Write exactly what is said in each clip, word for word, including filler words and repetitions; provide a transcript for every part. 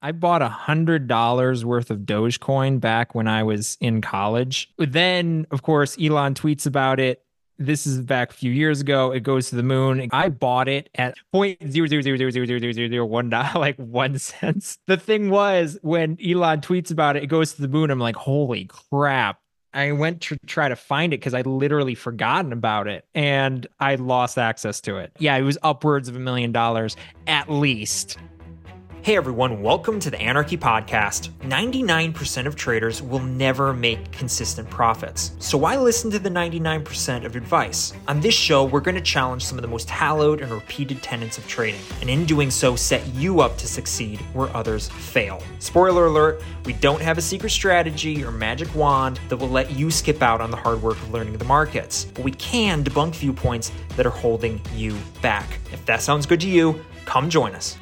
I bought a hundred dollars worth of Dogecoin back when I was in college. Then, of course, Elon tweets about it. This is back a few years ago. It goes to the moon. I bought it at point zero zero zero zero zero zero zero zero one dollar, like one cents. The thing was, when Elon tweets about it, it goes to the moon. I'm like, holy crap. I went to try to find it because I literally forgotten about it and I lost access to it. Yeah, it was upwards of a million dollars at least. Hey everyone, welcome to the Anarchy Podcast. ninety-nine percent of traders will never make consistent profits. So why listen to the ninety-nine percent of advice? On this show, we're going to challenge some of the most hallowed and repeated tenets of trading, and in doing so, set you up to succeed where others fail. Spoiler alert, we don't have a secret strategy or magic wand that will let you skip out on the hard work of learning the markets, but we can debunk viewpoints that are holding you back. If that sounds good to you, come join us.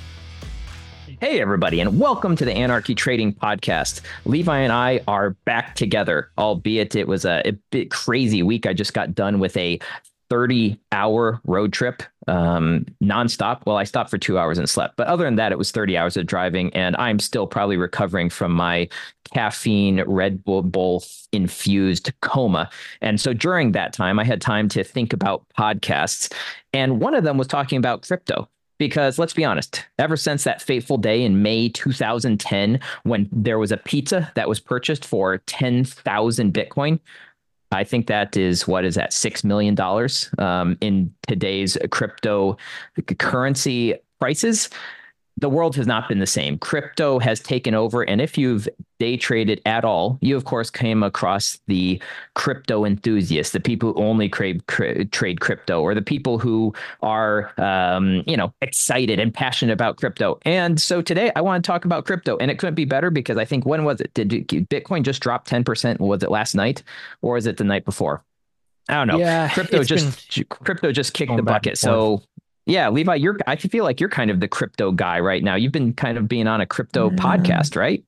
Hey, everybody, and welcome to the Anarchy Trading Podcast. Levi and I are back together, albeit it was a, a bit crazy week. I just got done with a thirty hour road trip um, nonstop. Well, I stopped for two hours and slept. But other than that, it was thirty hours of driving. And I'm still probably recovering from my caffeine Red Bull Bull infused coma. And so during that time, I had time to think about podcasts. And one of them was talking about crypto. Because let's be honest, ever since that fateful day in May two thousand ten, when there was a pizza that was purchased for ten thousand Bitcoin, I think that is, what is that, six million dollars um, in today's crypto currency prices. The world has not been the same. Crypto has taken over. And if you've day traded at all, you, of course, came across the crypto enthusiasts, the people who only crave, cr- trade crypto, or the people who are, um, you know, excited and passionate about crypto. And so today I want to talk about crypto, and it couldn't be better because I think, when was it? Did Bitcoin just drop ten percent? Was it last night, or is it the night before? I don't know. Yeah, Crypto just crypto just kicked the bucket. So yeah, Levi, you're, I feel like you're kind of the crypto guy right now. You've been kind of being on a crypto Yeah. podcast, right?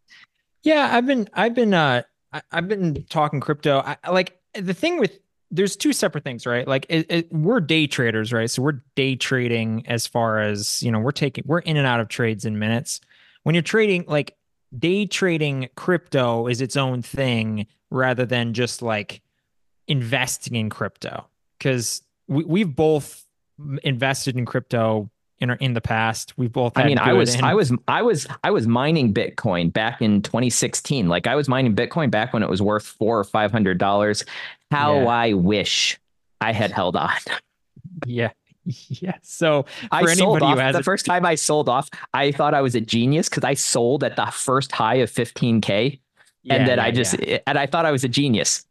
Yeah, I've been, I've been, uh, I- I've been talking crypto. I like the thing with, there's two separate things, right? Like it, it, we're day traders, right? So we're day trading as far as, you know, we're taking, we're in and out of trades in minutes. When you're trading, like day trading crypto is its own thing rather than just like investing in crypto. Because we, we've both invested in crypto in in the past. We've both had I mean, I was and, I was I was I was mining Bitcoin back in twenty sixteen. Like I was mining Bitcoin back when it was worth four or five hundred dollars. How yeah. I wish I had held on. Yeah. Yeah. So for I anybody sold off who has the it, first time I sold off, I thought I was a genius because I sold at the first high of fifteen K. yeah, And then yeah, I just yeah. and I thought I was a genius.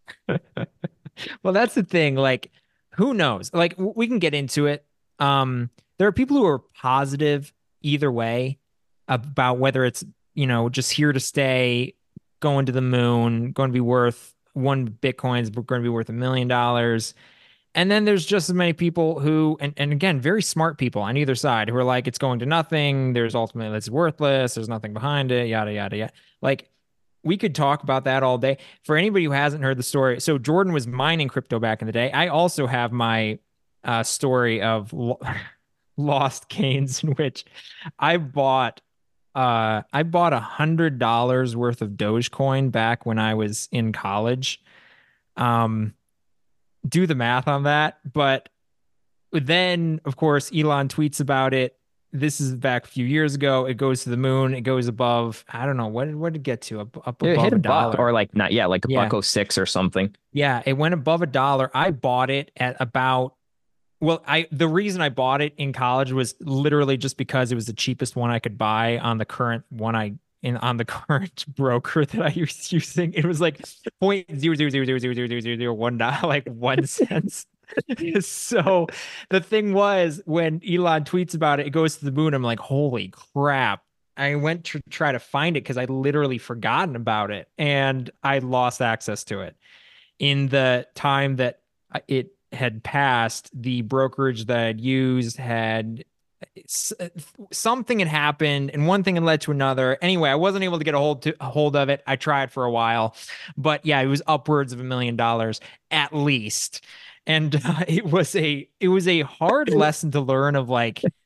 Well, that's the thing. Like, who knows? Like, w- we can get into it. Um, there are people who are positive either way about whether it's, you know, just here to stay, going to the moon, going to be worth one Bitcoin's going to be worth a million dollars. And then there's just as many people who, and, and again, very smart people on either side who are like, it's going to nothing. There's ultimately, it's worthless. There's nothing behind it, yada, yada, yada. Like, we could talk about that all day. For anybody who hasn't heard the story, so Jordan was mining crypto back in the day. I also have my uh, story of lo- lost gains in which I bought uh I bought a hundred dollars worth of Dogecoin back when I was in college. Um, do the math on that, but then of course Elon tweets about it. This is back a few years ago. It goes to the moon. It goes above, I don't know, what did, what did it get to? Up, up It hit above a a buck dollar. or like not, yeah, like a Yeah. buck oh six or something. Yeah. It went above a dollar. I bought it at about, well, I, the reason I bought it in college was literally just because it was the cheapest one I could buy on the current one I, in on the current broker that I was using. It was like point zero zero zero zero zero zero zero zero one dollar, like one cent. So the thing was, when Elon tweets about it, it goes to the moon. I'm like, holy crap. I went to try to find it because I literally forgotten about it and I lost access to it. In the time that it had passed, the brokerage that I'd used had something had happened and one thing had led to another. Anyway, I wasn't able to get a hold to a hold of it. I tried for a while, but yeah, it was upwards of a million dollars at least. And uh, it was a it was a hard lesson to learn of like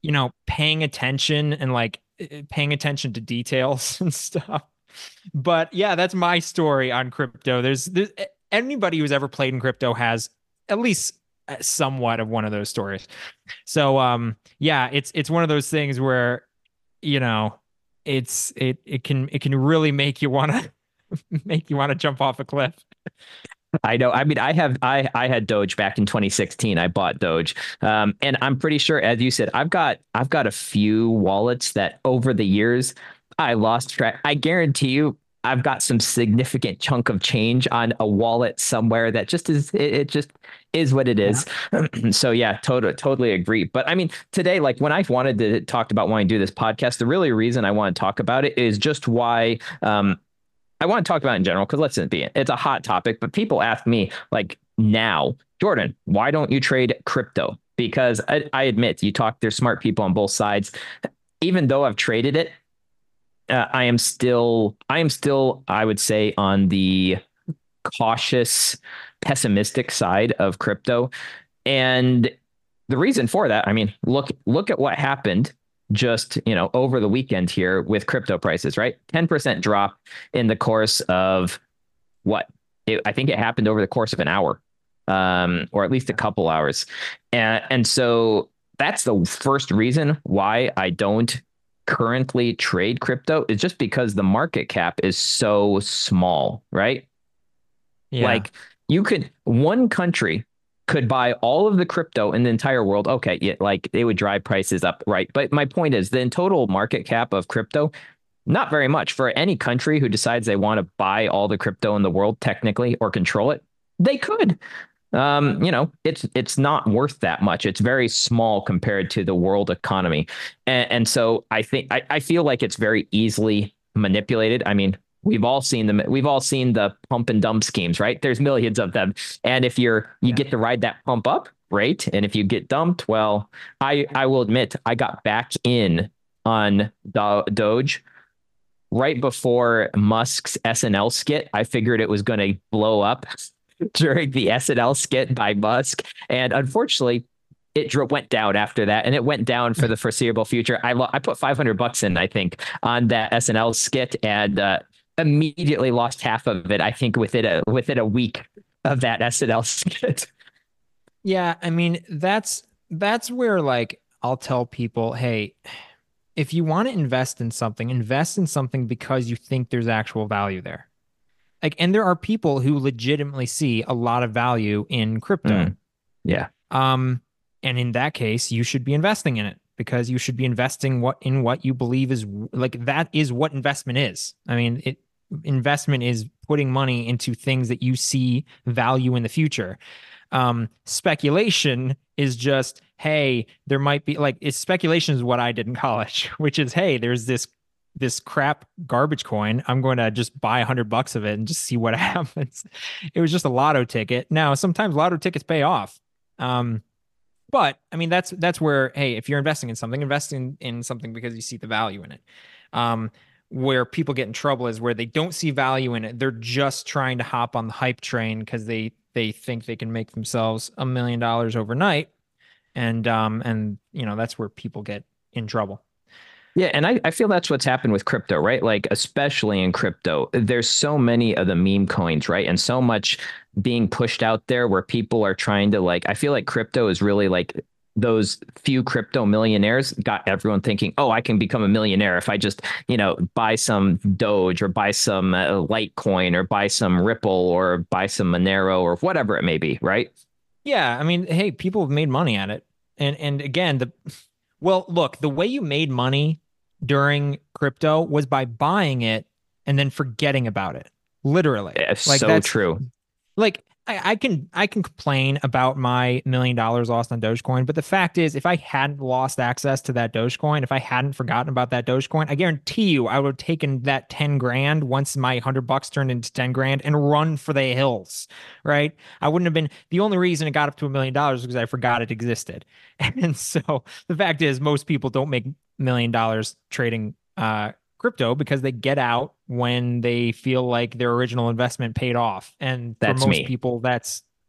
you know, paying attention and like paying attention to details and stuff. But yeah, that's my story on crypto. There's, there's anybody who's ever played in crypto has at least somewhat of one of those stories. So um yeah, it's it's one of those things where, you know, it's it it can it can really make you want to make you want to jump off a cliff. I know. I mean, I have I I had Doge back in twenty sixteen. I bought Doge, um, and I'm pretty sure, as you said, I've got I've got a few wallets that over the years I lost track. I guarantee you, I've got some significant chunk of change on a wallet somewhere that just is it, it just is what it is. Yeah. So yeah, totally totally agree. But I mean, today, like when I wanted to talk about wanting to do this podcast, the really reason I want to talk about it is just why. Um, I want to talk about it in general because let's be it. It's a hot topic, but people ask me like now, Jordan, why don't you trade crypto? Because I, I admit you talk, there's smart people on both sides. Even though I've traded it, uh, I am still, I am still, I would say on the cautious, pessimistic side of crypto. And the reason for that, I mean, look, look at what happened just, you know, over the weekend here with crypto prices, right? ten percent drop in the course of what? It, I think it happened over the course of an hour, um, or at least a couple hours. And, and so that's the first reason why I don't currently trade crypto is just because the market cap is so small, right? Yeah. Like you could, one country could buy all of the crypto in the entire world. Okay, yeah, like they would drive prices up, right? But my point is, the total market cap of crypto, not very much for any country who decides they want to buy all the crypto in the world, technically, or control it. They could. Um, you know, it's it's not worth that much. It's very small compared to the world economy, and, and so I think I, I feel like it's very easily manipulated. I mean, we've all seen them. We've all seen the pump and dump schemes, right? There's millions of them. And if you're, you yeah. get to ride that pump up, great. And if you get dumped, well, I, I will admit I got back in on Do- Doge right before Musk's S N L skit. I figured it was going to blow up during the S N L skit by Musk. And unfortunately, it dro- went down after that, and it went down for the foreseeable future. I lo- I put five hundred bucks in, I think, on that S N L skit, and uh, immediately lost half of it, I think, within a within a week of that S N L skit. Yeah, I mean, that's that's where like I'll tell people, hey, if you want to invest in something, invest in something because you think there's actual value there. Like, and there are people who legitimately see a lot of value in crypto. Mm, yeah. Um, and in that case, you should be investing in it because you should be investing what in what you believe is like that is what investment is. I mean, it investment is putting money into things that you see value in the future. Um, speculation is just, hey, there might be like it's speculation is what I did in college, which is, hey, there's this this crap garbage coin. I'm going to just buy a hundred bucks of it and just see what happens. It was just a lotto ticket. Now, sometimes lotto tickets pay off. Um, but I mean, that's, that's where, hey, if you're investing in something, invest in, in something because you see the value in it. Um, where people get in trouble is where they don't see value in it. They're just trying to hop on the hype train because they, they think they can make themselves a million dollars overnight. And, um, and, you know, that's where people get in trouble. Yeah, and I, I feel that's what's happened with crypto, right? Like, especially in crypto, there's so many of the meme coins, right? And so much being pushed out there where people are trying to like, I feel like crypto is really like those few crypto millionaires got everyone thinking, oh, I can become a millionaire if I just, you know, buy some Doge or buy some uh, Litecoin or buy some Ripple or buy some Monero or whatever it may be, right? Yeah, I mean, hey, people have made money at it. And and again, the well, look, the way you made money during crypto was by buying it and then forgetting about it. Literally. It's like so that's true. Like I, I can I can complain about my million dollars lost on Dogecoin, but the fact is, if I hadn't lost access to that Dogecoin, if I hadn't forgotten about that Dogecoin, I guarantee you I would have taken that ten grand once my hundred bucks turned into ten grand and run for the hills, right? I wouldn't have been the only reason it got up to a million dollars because I forgot it existed. And so the fact is, most people don't make million dollars trading uh crypto because they get out when they feel like their original investment paid off. And for That's most me. people, that's,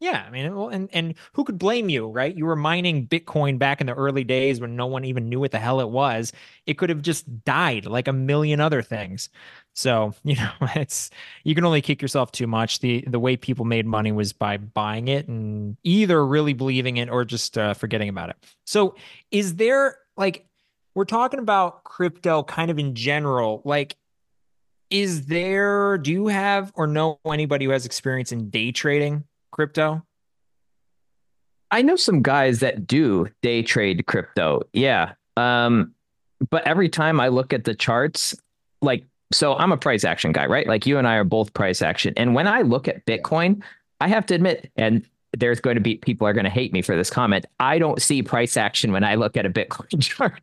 Yeah, I mean, well, and and who could blame you, right? You were mining Bitcoin back in the early days when no one even knew what the hell it was. It could have just died like a million other things. So, you know, it's you can only kick yourself too much. The the way people made money was by buying it and either really believing it or just uh, forgetting about it. So, is there like we're talking about crypto kind of in general, like is there, do you have or know anybody who has experience in day trading crypto? I know some guys that do day trade crypto. Yeah. Um, but every time I look at the charts, like, so I'm a price action guy, right? Like you and I are both price action. And when I look at Bitcoin, I have to admit, and there's going to be people are going to hate me for this comment. I don't see price action when I look at a Bitcoin chart.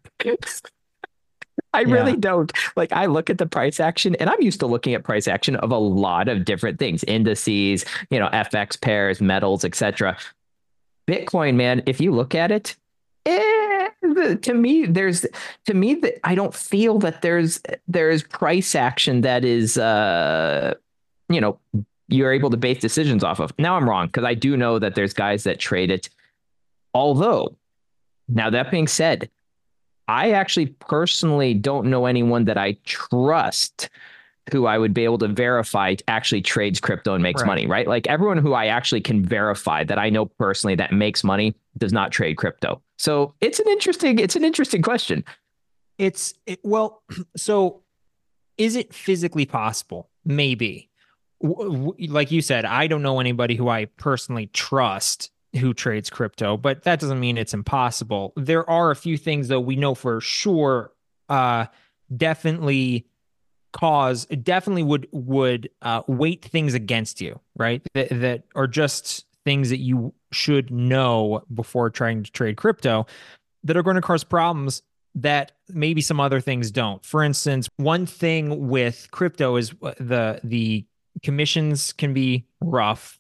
I Yeah. really don't. Like I look at the price action and I'm used to looking at price action of a lot of different things, indices, you know, F X pairs, metals, et cetera. Bitcoin, man, if you look at it, eh, the, to me, there's to me that I don't feel that there's there's price action that is uh you know you're able to base decisions off of. Now I'm wrong because I do know that there's guys that trade it. Although, now that being said, I actually personally don't know anyone that I trust who I would be able to verify actually trades crypto and makes Right. money, right? Like everyone who I actually can verify that I know personally that makes money does not trade crypto. So it's an interesting, it's an interesting question. It's it, well, so is it physically possible? Maybe. W- w- like you said, I don't know anybody who I personally trust who trades crypto, but that doesn't mean it's impossible. There are a few things though we know for sure uh definitely cause definitely would would uh weight things against you, right? That that are just things that you should know before trying to trade crypto that are going to cause problems that maybe some other things don't. For instance, one thing with crypto is the the commissions can be rough.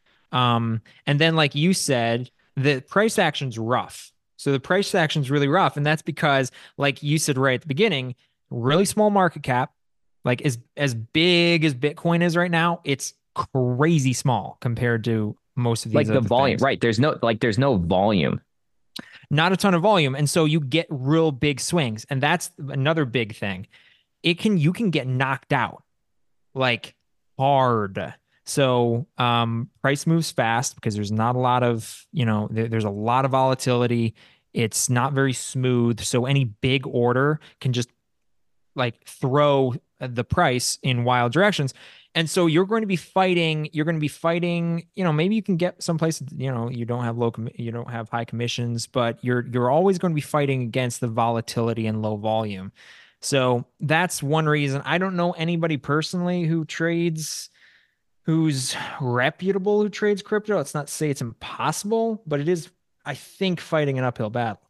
Um, and then like you said, the price action's rough. So the price action's really rough. And that's because, like you said right at the beginning, really small market cap, like as as big as Bitcoin is right now, it's crazy small compared to most of these Like the other volume, things. right? There's no, like, there's no volume. Not a ton of volume. And so you get real big swings. And that's another big thing. It can, you can get knocked out like hard. So um, price moves fast because there's not a lot of, you know, there, there's a lot of volatility. It's not very smooth. So any big order can just like throw the price in wild directions. And so you're going to be fighting, you're going to be fighting, you know, maybe you can get someplace, you know, you don't have low, you don't have high commissions, but you're, you're always going to be fighting against the volatility and low volume. So that's one reason. I don't know anybody personally who trades, who's reputable, who trades crypto. Let's not say it's impossible, but it is, I think, fighting an uphill battle.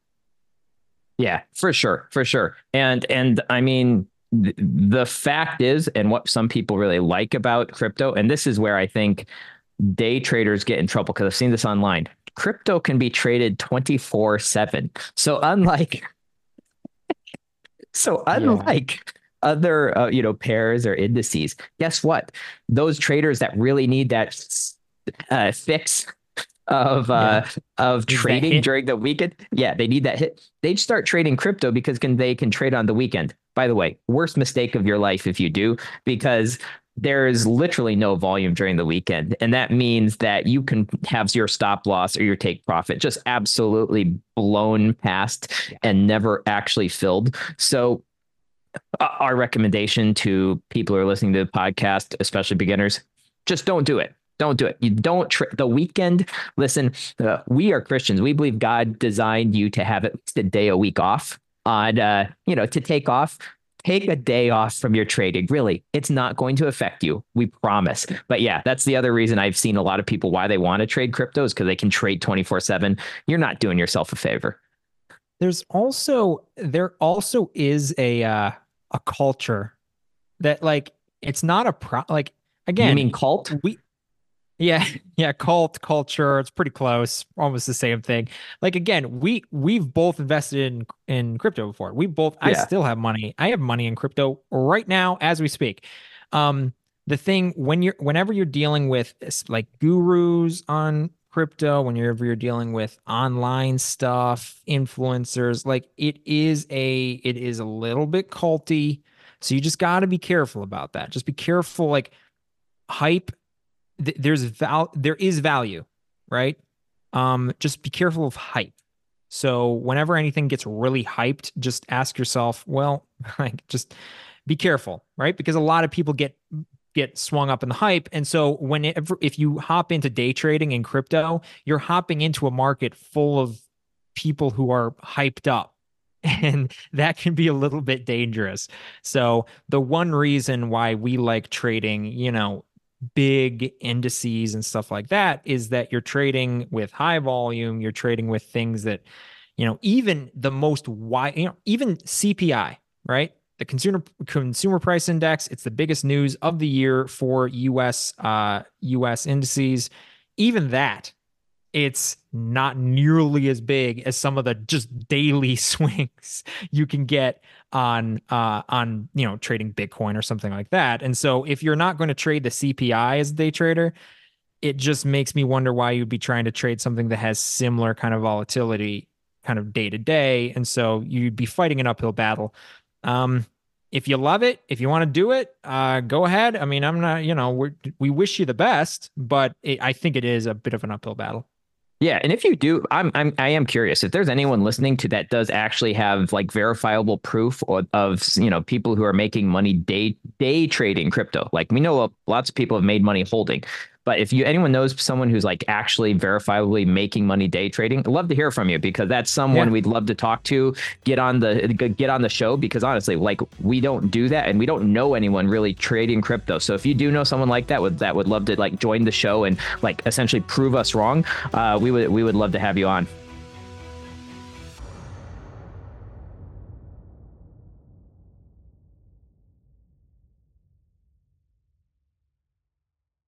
Yeah, for sure, for sure. And and I mean, th- the fact is, and what some people really like about crypto, and this is where I think day traders get in trouble because I've seen this online. Crypto can be traded twenty-four seven. So unlike so Yeah. unlike other uh, you know pairs or indices, guess what? Those traders that really need that uh, fix of Yeah. uh of Needs that trading hit. during the weekend. Yeah, they need that hit. They'd start trading crypto because can they can trade on the weekend. By the way, worst mistake of your life if you do, because there is literally no volume during the weekend. And that means that you can have your stop loss or your take profit just absolutely blown past Yeah. and never actually filled. So uh, our recommendation to people who are listening to the podcast, especially beginners, just don't do it. Don't do it. You don't tra- the weekend. Listen, uh, we are Christians. We believe God designed you to have at least a day a week off on, uh, you know, to take off. Take a day off from your trading. Really, it's not going to affect you. We promise. But yeah, that's the other reason I've seen a lot of people why they want to trade crypto is because they can trade twenty-four seven. You're not doing yourself a favor. There's also there also is a uh, a culture that like it's not a pro like You again mean cult? we yeah yeah cult culture it's pretty close almost the same thing like again we we've both invested in in crypto before we both I Yeah. still have money I have money in crypto right now as we speak um the thing when you're whenever you're dealing with like gurus on crypto, whenever you're dealing with online stuff, influencers, like it is a it is a little bit culty. So you just got to be careful about that. Just be careful. Like hype, th- there's val there is value, right? Um, just be careful of hype. So whenever anything gets really hyped, just ask yourself, well, like just be careful, right? Because a lot of people get get swung up in the hype. And so whenever if you hop into day trading in crypto, you're hopping into a market full of people who are hyped up. And that can be a little bit dangerous. So the one reason why we like trading, you know, big indices and stuff like that is that you're trading with high volume, you're trading with things that, you know, even the most wide, you know, even C P I, right? The consumer consumer price index, it's the biggest news of the year for U S uh U S indices. Even that, it's not nearly as big as some of the just daily swings you can get on uh on you know trading Bitcoin or something like that. And so if you're not going to trade the C P I as a day trader, it just makes me wonder why you'd be trying to trade something that has similar kind of volatility kind of day to day. And so you'd be fighting an uphill battle. Um, if you love it, if you want to do it, uh, go ahead. I mean, I'm not, you know, we we wish you the best, but it, I think it is a bit of an uphill battle. Yeah, and if you do, I'm I'm I am curious if there's anyone listening to that does actually have like verifiable proof of, of you know people who are making money day day trading crypto. Like we know lots of people have made money holding, but if you anyone knows someone who's like actually verifiably making money day trading, I'd love to hear from you because that's someone yeah. we'd love to talk to, get on the get on the show because honestly, like we don't do that and we don't know anyone really trading crypto. So if you do know someone like that would that would love to like join the show and like essentially prove us wrong, uh, we would we would love to have you on.